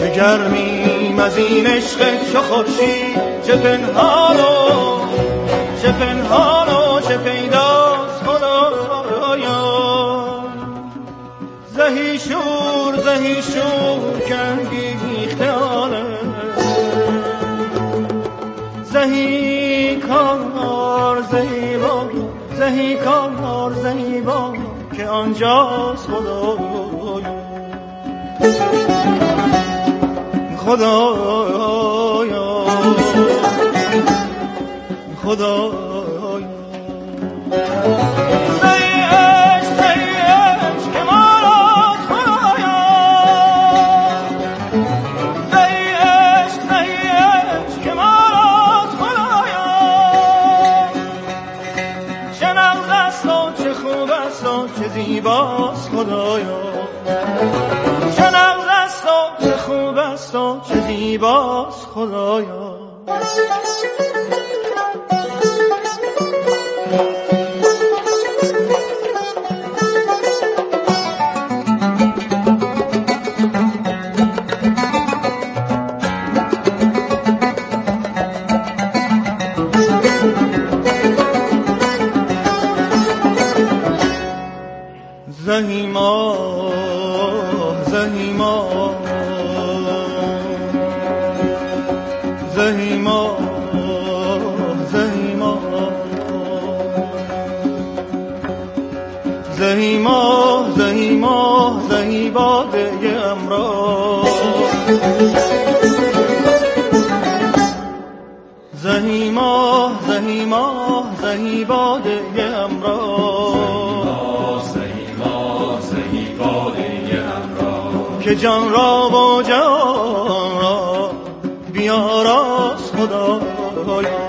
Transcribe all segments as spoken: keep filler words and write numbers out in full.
چه گرمیم از این عشق چو خورشید، چه پنهان و چه پنهان و چه پیداست خدایا. زهی شور زهی شور کنگیخته آنه، زهی کار زهی با زهی کار زهی با که آنجاست خدایا. خدایا خدایا زیباست خدایا، چه نغز است و چه خوب است و چه زیباست خدایا. زهی ماه زهی ماه زهی ماه زهی ماه زهی ماه زهی ماه زهی باده امراض، زهی ماه زهی ماه زهی باده امراض، که جان را و جان را بیاراست خدایا.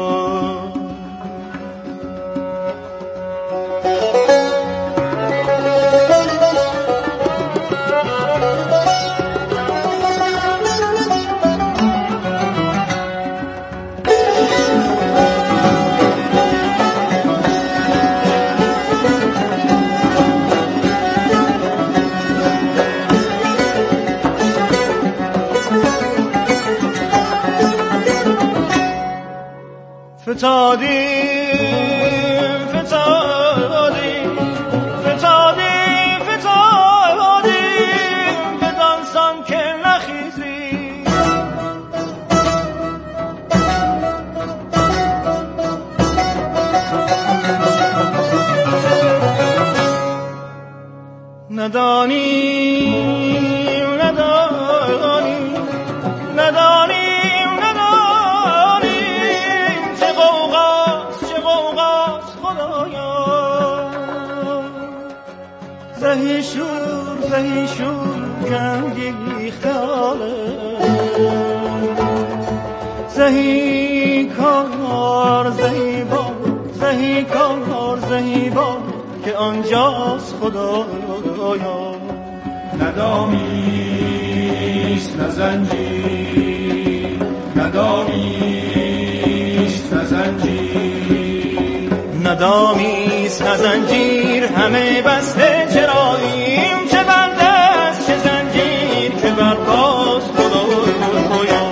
فتادیم فتادیم فتادیم فتادیم بدانسان که نخیزیم، ندانیم ندانیم ندانیم زهی شور زهی شور کنگیخته آله، زهی کار زهی با زهی کار زهی با که آنجاست خدایا. ندامیست نه زنجیر ندامیست نه زنجیر ندامیست نه زنجیر همه بسته چراییم، چه بند است چه زنجیر که برپاست خدایا.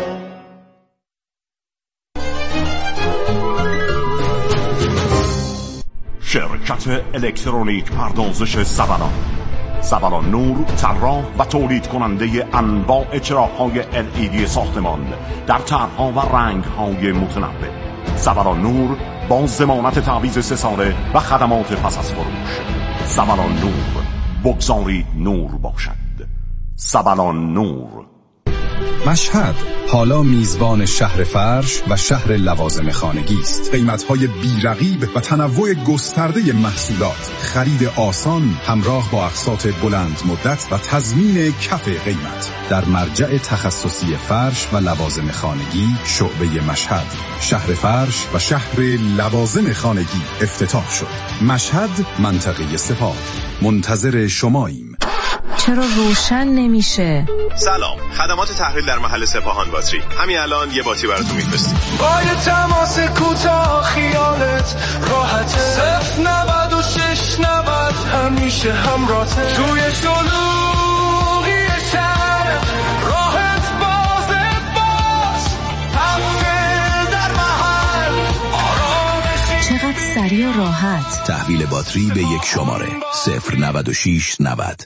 شرکت الکترونیک پردازش زبلان زبلان نور، طراح و تولید کننده انواع چراغ‌های ال ای دی ساختمان در طرح‌ها و رنگ‌های متنوع. زبلان نور با ضمانت تعویض سه ساله و خدمات پس از فروش. زبلان نور، بگذارید نور باشد. زبلان نور. مشهد حالا میزبان شهر فرش و شهر لوازم خانگی است. قیمت‌های بی‌رقیب و تنوع گسترده محصولات، خرید آسان همراه با اقساط بلند مدت و تضمین کف قیمت در مرجع تخصصی فرش و لوازم خانگی شعبه مشهد. شهر فرش و شهر لوازم خانگی افتتاح شد. مشهد، منطقه سپاه. منتظر شماییم. چرا روشن نمیشه؟ سلام، خدمات تحویل در محل سپاهان باتری. همین الان یه باتری براتون میفرستیم. با یه تماس کوتاه خیالت راحته. صفر نود و شش نود همیشه همراهته. توی شلوغی شهر راه باتری راحت. تحویل باتری به یک شماره صفر نود و شش نود.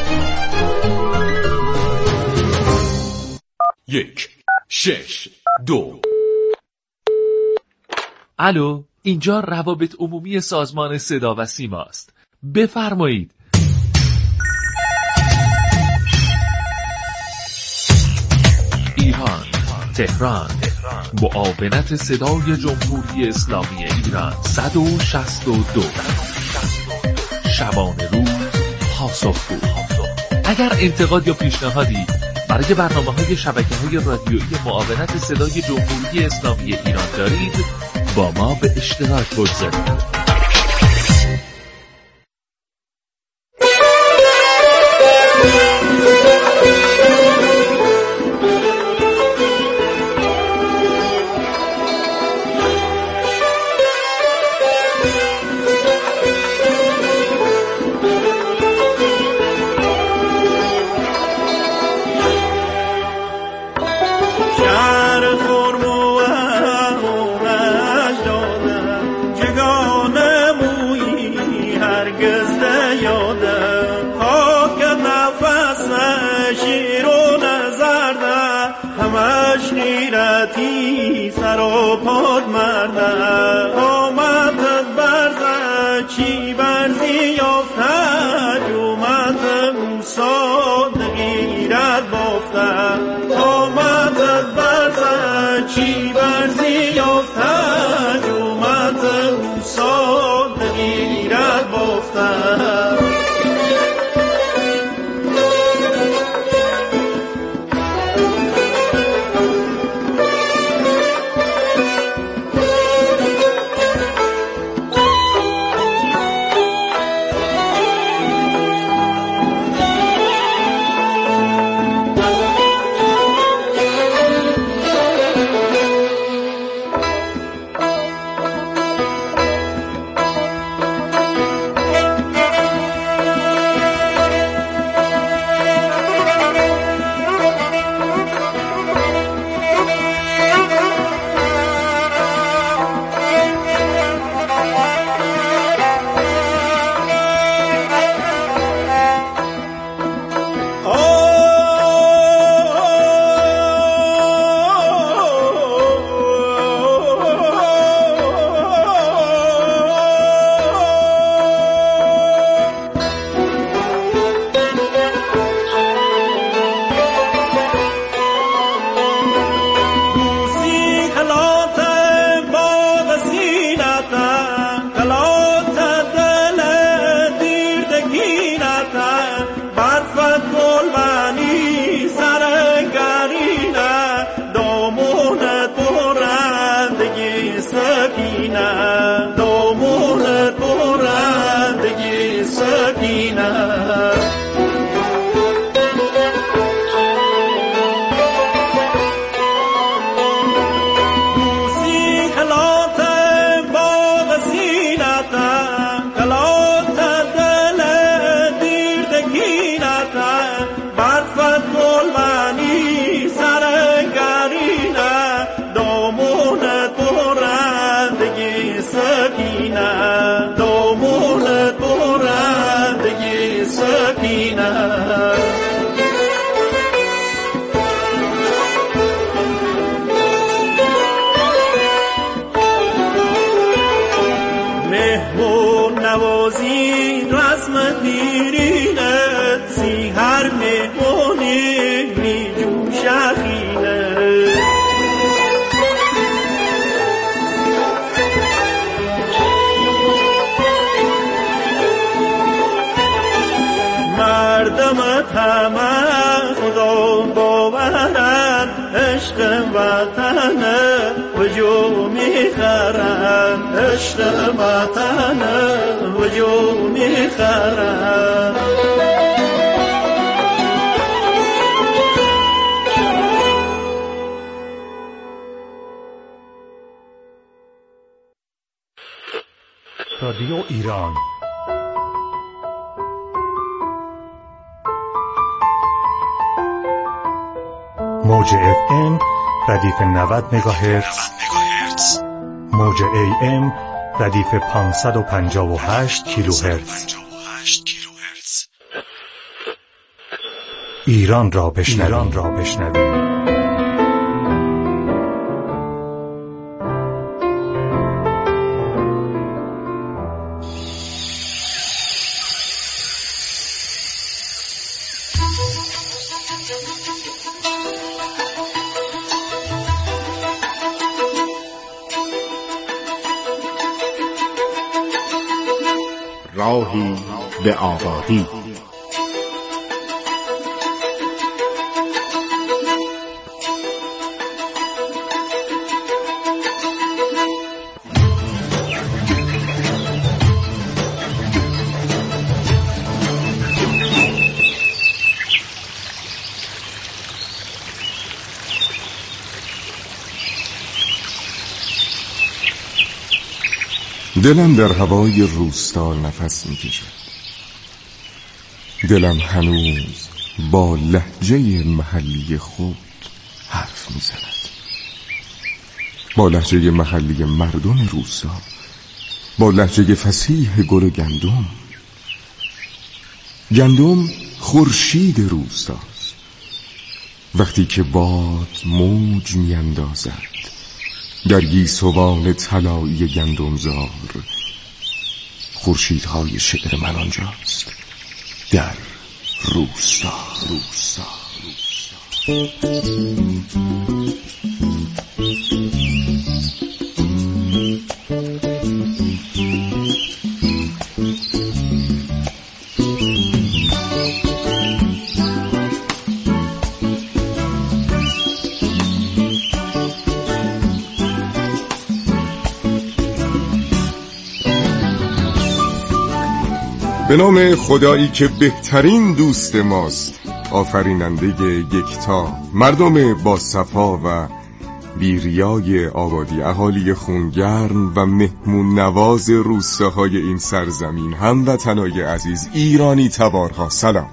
یک شش دو. الو، اینجا روابط عمومی سازمان صدا و سیما است. بفرمایید. ایران، تهران، معاونت صدای جمهوری اسلامی ایران صد و شصت و دو. شبانه روز پاسخگو. اگر انتقاد یا پیشنهادی برای برنامه‌های شبکه‌های رادیویی معاونت صدای جمهوری اسلامی ایران دارید، با ما به اشتراک بگذارید. سر و پاد مرده آمد برزه چی برزی یافته اومد موسا دقیرت بافته آمد برزه چی برزی یافته اومد موسا دقیرت بافته. رادیو ایران موج اف ام ردیف نود مگاهرتز، موج ای ام ردیف پانصد و پنجاه و هشت کیلوهرتز. ایران را بشنوید. ایران را بشنوید. راهی به آبادی. دلم در هوای روستا نفس می‌کشد. دلم هنوز با لهجه محلی خود حرف می‌زند. با لهجه محلی مردم روستا، با لهجه فصیح گل گندم. گندم خورشید روستاست. وقتی که باد موج می‌اندازد در گیسوان طلایی گندمزار، خورشیدهای شعر من آنجاست، در روستا. روستا به نام خدایی که بهترین دوست ماست، آفریننده یکتا، مردم با صفا و بیریای آبادی، اهالی خونگرم و مهمون نواز روستاهای این سرزمین، هموطنای عزیز، ایرانی تبارها، سلام.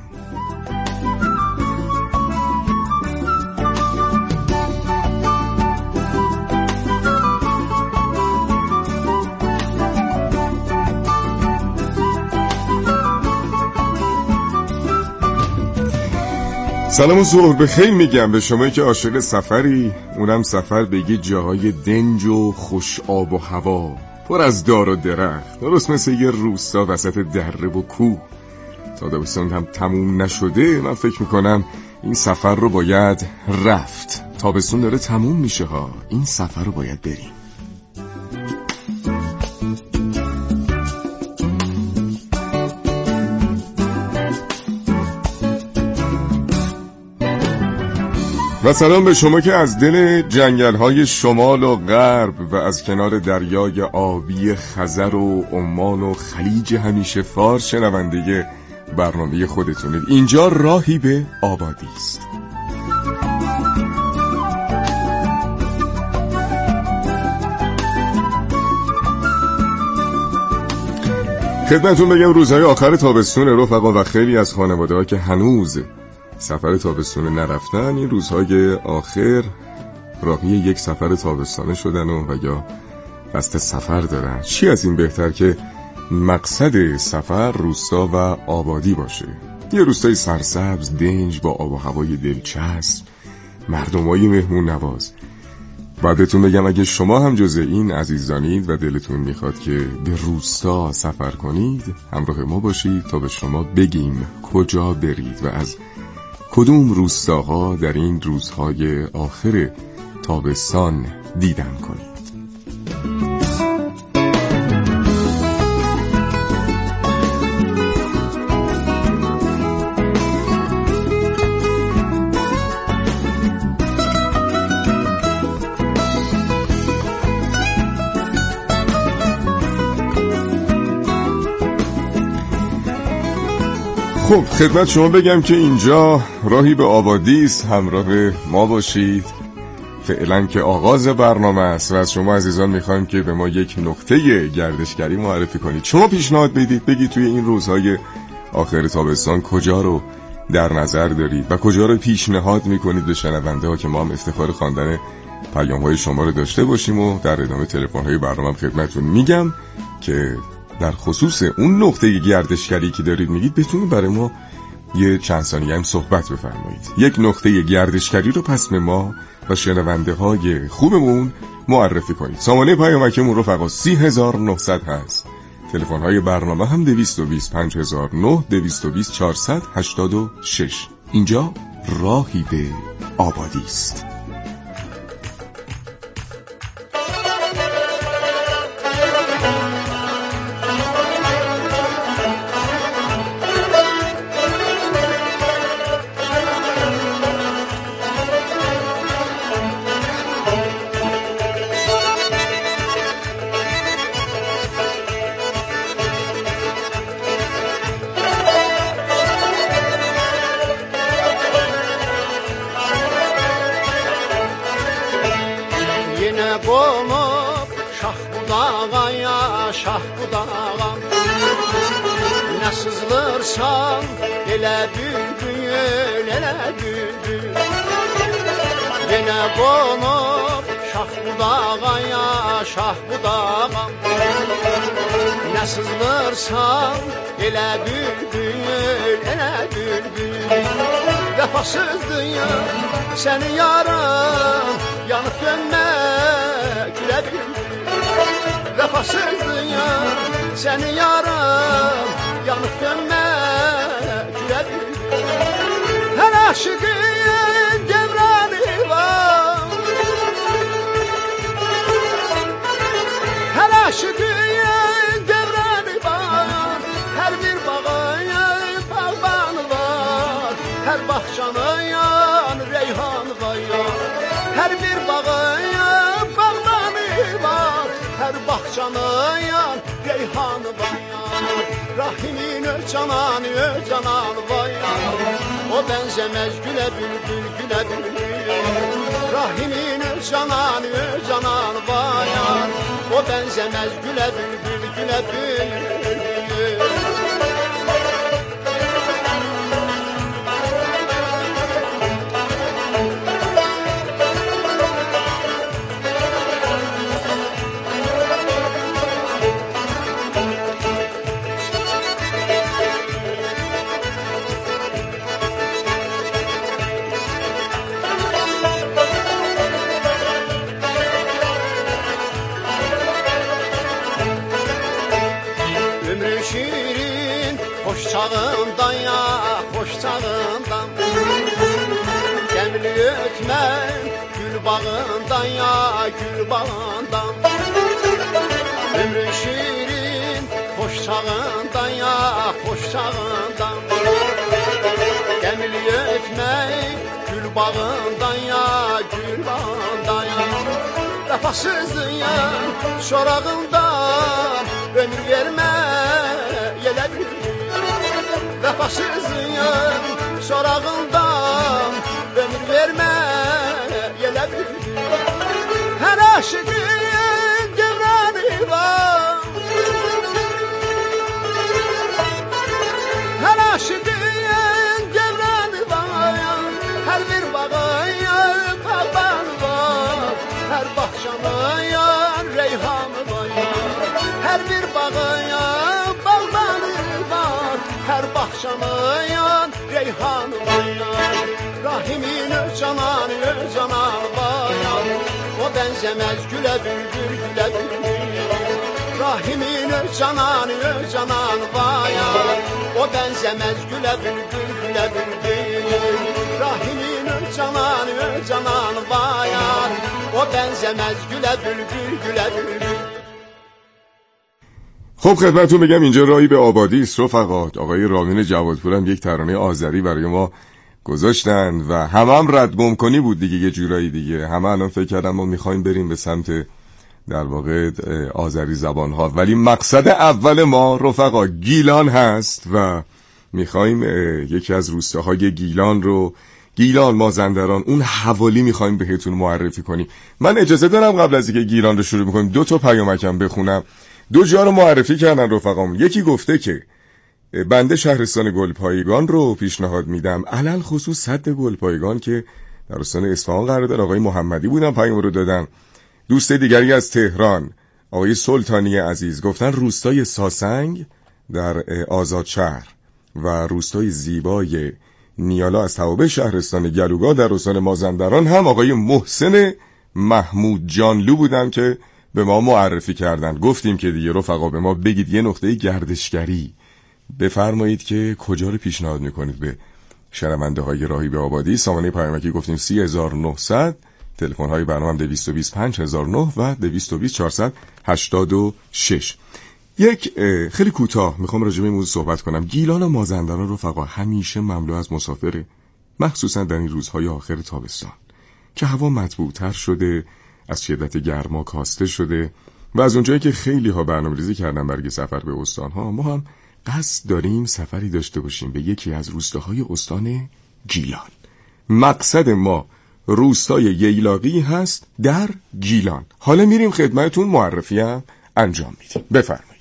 سلام و صبح بخیر میگم به شمایی که عاشق سفری، اونم سفر بگید جاهای دنج و خوش آب و هوا، پر از دار و درخت، درست مثل یه روستا وسط دره و کوه. تا تابستون هم تموم نشده، من فکر میکنم این سفر رو باید رفت. تابستون داره تموم میشه ها، این سفر رو باید بریم. و سلام به شما که از دل جنگل‌های شمال و غرب و از کنار دریای آبی خزر و عمان و خلیج همیشه فارس شنونده برنامه خودتونید. اینجا راهی به آبادی است. خدمتون بگم روزهای آخر تابستون رفقا و خیلی از خانواده‌ها که هنوز سفر تابستون نرفتن، این روزهای آخر راهی یک سفر تابستانه شدن و, و یا قصد سفر دارن. چی از این بهتر که مقصد سفر روستا و آبادی باشه. یه روستای سرسبز، دنج، با آب و هوای دلچسب، مردمای مهمون نواز. باید بهتون بگم اگه شما هم جزء این عزیزانید و دلتون میخواد که به روستا سفر کنید، همراه ما باشید تا به شما بگیم کجا برید و از کدوم روستاها در این روزهای آخر تابستان دیدن کنید. خب خدمت شما بگم که اینجا راهی به آبادی است، همراه ما باشید. فعلا که آغاز برنامه است و از شما عزیزان میخوایم که به ما یک نقطه گردشگری معرفی کنید. شما پیشنهاد بدید، بگید توی این روزهای آخر تابستان کجا رو در نظر دارید و کجا رو پیشنهاد میکنید به شنونده ها که ما هم افتخار خواندن پیام‌های شما رو داشته باشیم و در ادامه تلفن‌های برنامه خدمتتون میگم که در خصوص اون نقطه گردشگری که دارید میگید بتونید برای ما یه چند ثانیه هم صحبت بفرمایید. یک نقطه گردشگری رو پس به ما و شنونده های خوبمون معرفی کنید. سامانه پیامکمون رفقا سی هزار و نهصد هست. تلفن های برنامه هم دویست و بیست پنج هزار و نه، دویست و بیست چهارصد و هشتاد و شش. اینجا راهی به آبادی است. Sızlırsan elə bülbül, elə bülbül Vəfasız dünya səni yarım yanıb dönmək gülə bülbül Vəfasız dünya səni yarım yanıb dönmək gülə bülbül Hər aşıqın devrəni var Hər aşıqın Bahçanıyan reyhan var Her bir bağıya bağlanı var Her bahçanıyan reyhan var Rahimin öz cananı öz cananı var O benzemez güle bülbül güle bülbül Rahimin öz cananı öz cananı var O benzemez güle bülbül güle bülbül Çağından ya, hoş çağından Gəmli ötmən gül bağından ya, gül bağından Ömrün şirin, hoş çağından ya, hoş çağından Gəmli ötmən gül bağından ya, gül bağından Vəfasız dünya sorağından ömür vermə, yelə bilir Vəfasızın sorağından ömür vermə yelə bilir Hər aşıqın devrəni var Hər aşıqın devrəni var Hər bir bağıya bağban var Hər bahçanıyan reyhanı var Hər bir bağıya bağbanı var Hər bahçanıyan reyhanı var Rahimin öz cananı öz cananı var O benzemez güle bülbül güle bülbül Rahimin öz cananı öz cananı var O benzemez güle bülbül güle bülbül Rahimin öz cananı öz cananı var O benzemez güle bülbül güle bülbül خب خدمتتون بگم اینجا راهی به آبادی است رفقا. آقای رامین جوادپور هم یک ترانه آذری برای ما گذاشتن و همه هم ردگم کنی بود دیگه یه جورایی دیگه. همه الان فکر کردن ما میخوایم بریم به سمت در واقع آذری زبان ها، ولی مقصد اول ما رفقا گیلان هست و میخوایم یکی از روستاهای گیلان رو، گیلان مازندران، اون حوالی میخوایم بهتون معرفی کنیم. من اجازه دارم قبل از اینکه گیلان رو شروع میکنیم دو تا پیامکم بخونم. دو جا رو معرفی کردن رفقام. یکی گفته که بنده شهرستان گلپایگان رو پیشنهاد میدم، علل خصوص سد گلپایگان که در استان اصفهان قرار داره. آقای محمدی بودن پیام رو دادن. دوست دیگری از تهران آقای سلطانی عزیز گفتن روستای ساسنگ در آزادشهر و روستای زیبای نیالا از توابع شهرستان گلوگاه در استان مازندران هم آقای محسن محمود جانلو بودن که به ما معرفی کردن. گفتیم که دیگه رفقا به ما بگید یه نقطه گردشگری بفرمایید که کجا رو پیشنهاد میکنید به شنونده های راهی به آبادی. سامانه پیامکی گفتیم سی هزار و نهصد، تلفن های برنامه هم دویست و بیست پنج هزار و نه و دویست و بیست چهارصد و هشتاد و شش. یک خیلی کوتاه میخوام راجع به این موضوع صحبت کنم. گیلان و مازندران رفقا همیشه مملو از مسافره، مخصوصا در این روزهای آخر تابستان که هوا مطبوع‌تر شده، از شدت گرما کاسته شده و از اونجایی که خیلی ها برنامه‌ریزی کردن برای سفر به استان‌ها، ما هم قصد داریم سفری داشته باشیم به یکی از روستاهای استان گیلان. مقصد ما روستای ییلاقی هست در گیلان. حالا میریم خدمتتون معرفی هم انجام میدیم. بفرمایید.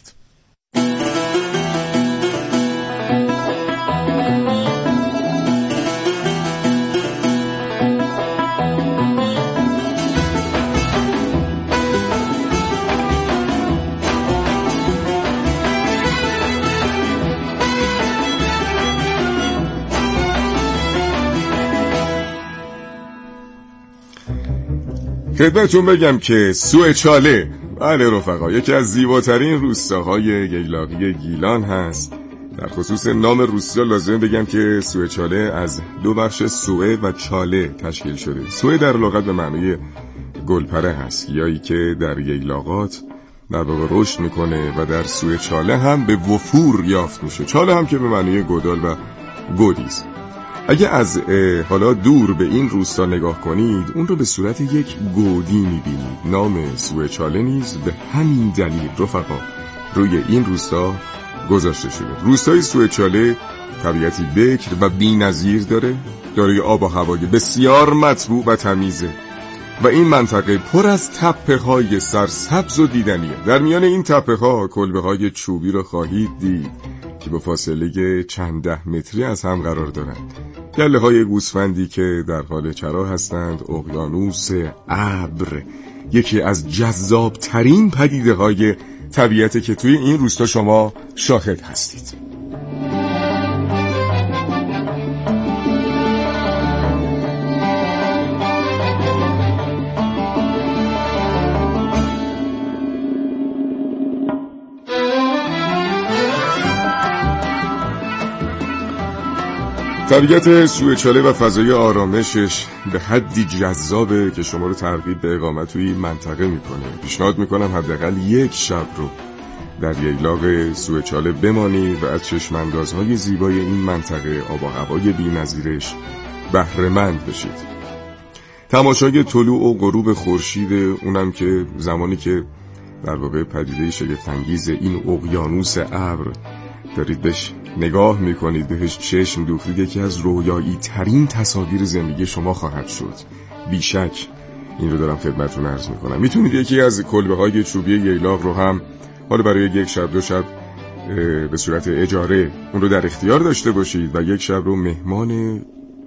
خدمتتون بگم که سوئچاله، بله رفقا، یکی از زیباترین روستاهای ییلاقی گیلان هست. در خصوص نام روستا لازم بگم که سوئچاله از دو بخش سوئه و چاله تشکیل شده. سوئه در لغت به معنی گلپره هست، یایی که در ییلاقات در واقع رشد میکنه و در سوئچاله هم به وفور یافت میشه. چاله هم که به معنی گودال و گودیست. اگه از حالا دور به این روستا نگاه کنید، اون رو به صورت یک گودی میبینید. نام سوئچاله نیز به همین دلیل رفقا روی این روستا گذاشته شده. روستای سوئچاله طبیعتی بکر و بی‌نظیر داره، دارای آب و هوای بسیار مطبوع و تمیزه و این منطقه پر از تپه‌های سرسبز و دیدنیه. در میان این تپه‌ها کلبه‌های چوبی رو خواهید دید که به فاصله چند ده متری از هم قرار دارند. گله‌های گوسفندی که در حال چرا هستند، اقیانوس ابر، یکی از جذاب‌ترین پدیده‌های طبیعتی که توی این روستا شما شاهد هستید. طبیعت سوئچاله و فضای آرامشش به حدی جذابه که شما رو ترغیب به اقامت توی منطقه میکنه. پیشنهاد میکنم حداقل یک شب رو در ییلاق سوئچاله بمانید و از چشم‌اندازهای زیبای این منطقه، آب و هوای بی‌نظیرش بهره مند بشید. تماشای طلوع و غروب خورشید، اونم که زمانی که در واقع پدیده شگفت‌انگیز این اقیانوس ابر دارید بهش نگاه میکنید، بهش چشم دوختید، یکی از رویایی ترین تصاویر زندگی شما خواهد شد. بیشک این رو دارم خدمتتون عرض میکنم. میتونید یکی از کلبه های چوبی ییلاق رو هم حالا برای یک شب دو شب به صورت اجاره اون رو در اختیار داشته باشید و یک شب رو مهمان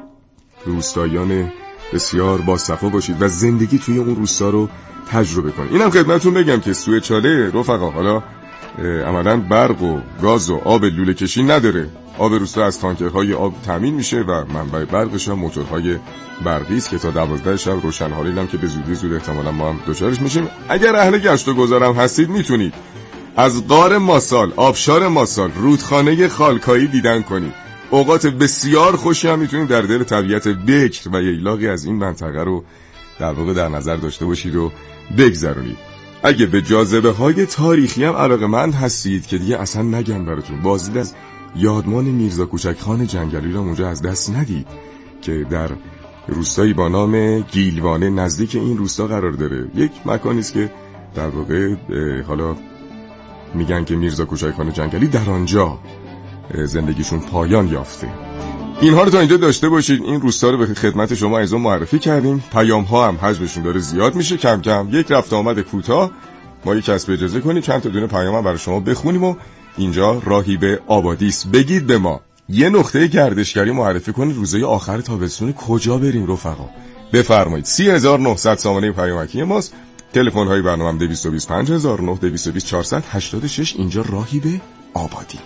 روستایان بسیار با صفا باشید و زندگی توی اون روستا رو تجربه کنید. اینم خدمتتون بگم که سوئچاله رفقا حالا عملاً برق و گاز و آب لوله کشی نداره. آب روستا از تانکرهای آب تامین میشه و منبع برقش هم موتورهای برقی است که تا دوازده شب روشن‌حالی هم که به زودی زود احتمالاً ما هم دوچارش میشیم. اگر اهل گشت و گذارم هستید میتونید از غار ماسال، آبشار ماسال، رودخانه خالکایی دیدن کنید. اوقات بسیار خوشی هم میتونید در دل طبیعت بکر و ییلاقی از این منطقه رو در واقع در نظر داشته باشید و بگذرونید. اگه به جاذبه های تاریخی هم علاقه‌مند هستید که دیگه اصلا نگم براتون، بازدید از یادمان میرزا کوچکخان جنگلی رو اونجا از دست ندید که در روستایی با نام گیلوانه نزدیک این روستا قرار داره. یک مکانی است که در واقع حالا میگن که میرزا کوچکخان جنگلی در آنجا زندگیشون پایان یافته. اینها رو تا اینجا داشته باشید. این روستا رو به خدمت شما ایزون معرفی کردیم. پیام ها هم حجمشون داره زیاد میشه کم کم. یک رفت آمد کوتاه ما یک کسب اجازه کنیم چند تا دونه پیام هم برای شما بخونیم و اینجا راهی به آبادی است. بگید به ما یه نقطه گردشگری معرفی کنید روزهای آخر تابستون کجا بریم رفقا. بفرمایید. سی هزار و نهصد سامانه پیامکی ماست. تلفن های برنامه دویست و بیست پنج هزار و نه، دویست و بیست چهارصد و هشتاد و شش. اینجا راهی به آبادی.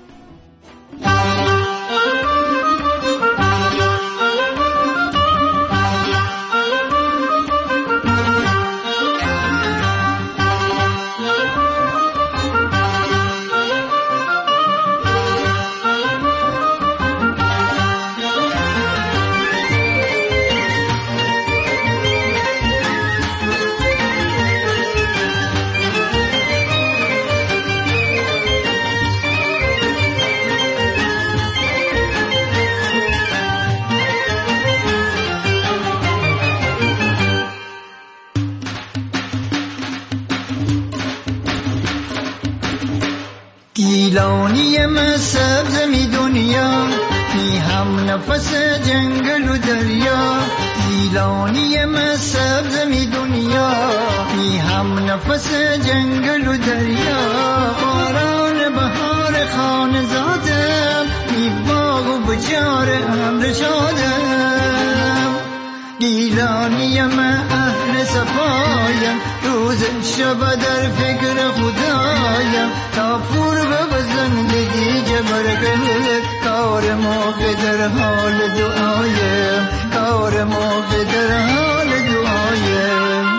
گیلانی من سبز می دنیا می هم نفس جنگل و دریا. گیلانی من سبز می دنیا می هم نفس جنگل و دریا. باران بهار خانه زادم می باغ و بجار امر شادم. گیلانی من اهل صفایم روز شب در فکر خدایم. تا پور به زندگی جبر کنه کار موقع در حال دعایم. کار موقع در حال دعایم.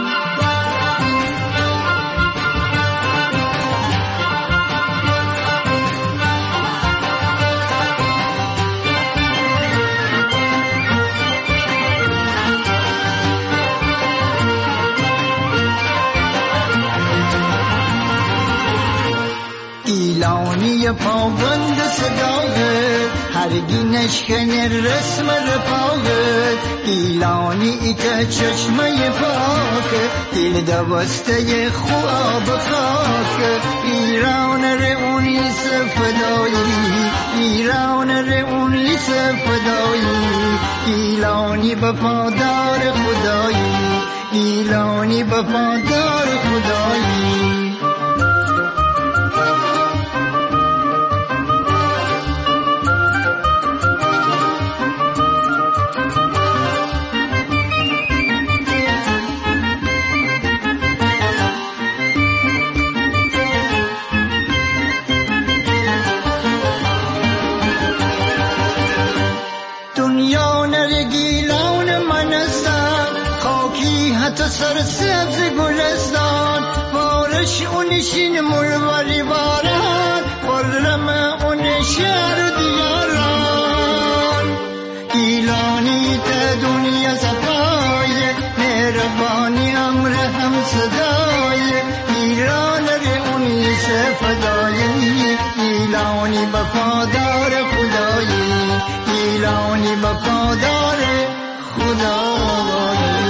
گیلانی پابند صداقت هرگی نشکن رسم رفاقت. گیلانی ایت چشمه پاکت دل دوسته خواب خاکت. ایران رئونی سفدایی ایران رئونی سفدایی. گیلانی وفادار خدایی گیلانی وفادار خدایی. تو سر سبز گلستان بارش اونشین مروری باران برم اون شهر و دیاران. گیلانی تا دنیا صفای مهربانی امر هم صدای. ایران رئونی سفدایی گیلانی وفادار خدایی گیلانی وفادار خدایی.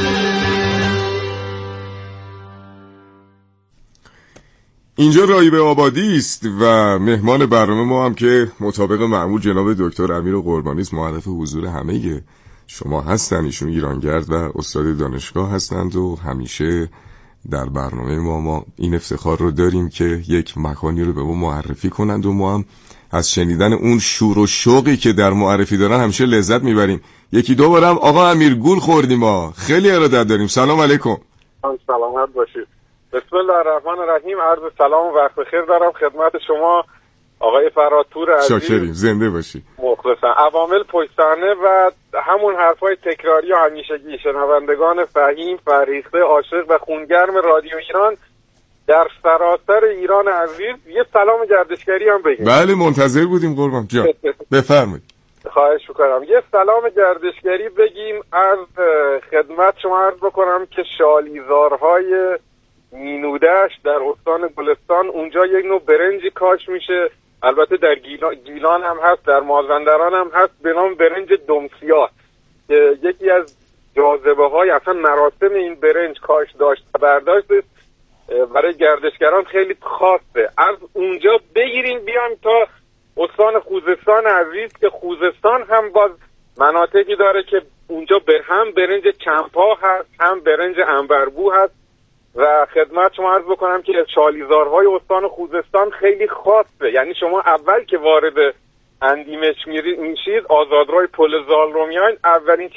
اینجا راهی به آبادی است و مهمان برنامه ما هم که مطابق معمول جناب دکتر امیر قربانی است. معرف حضور همه شما هستن. ایشون ایرانگرد و استاد دانشگاه هستند و همیشه در برنامه ما ما این افتخار رو داریم که یک مکانی رو به ما معرفی کنند و ما هم از شنیدن اون شور و شوقی که در معرفی دارن همیشه لذت میبریم. یکی دو بارم آقا امیر گول خوردیم. ما خیلی ارادت داریم. سلام علیکم. سلامت باشید. بسم الله الرحمن الرحیم. عرض سلام و وقت بخیر دارم خدمت شما آقای فراتور عزیز. شاکریم. زنده باشی. مخلصم. عوامل پشت صحنه و همون حرفای تکراری و همیشگی شنوندگان فهیم فرهیخته عاشق و خونگرم رادیو ایران در سراسر ایران عزیز یه سلام گردشگری هم بگیم. بله منتظر بودیم قربان جان. بفرمایید. خواهش می‌کنم. یه سلام گردشگری بگیم از خدمت شما عرض بکنم که شالیزارهای مینودش در استان گلستان اونجا یک نوع برنجی کاش میشه. البته در گیلان, گیلان هم هست، در مازندران هم هست به نام برنج دمسیاه که یکی از جاذبه های اصلا مراسم این برنج کاش داشت و برداشت برای گردشگران خیلی خاصه. از اونجا بگیریم بیام تا استان خوزستان عزیز که خوزستان هم باز مناطقی داره که اونجا بر هم برنج چمپا هست هم برنج عنبربو هست و خدمت شما عرض بکنم که شالیزارهای استان خوزستان خیلی خاصه. یعنی شما اول که وارد اندیمش میشید آزادراه پل زال رو میاین اولین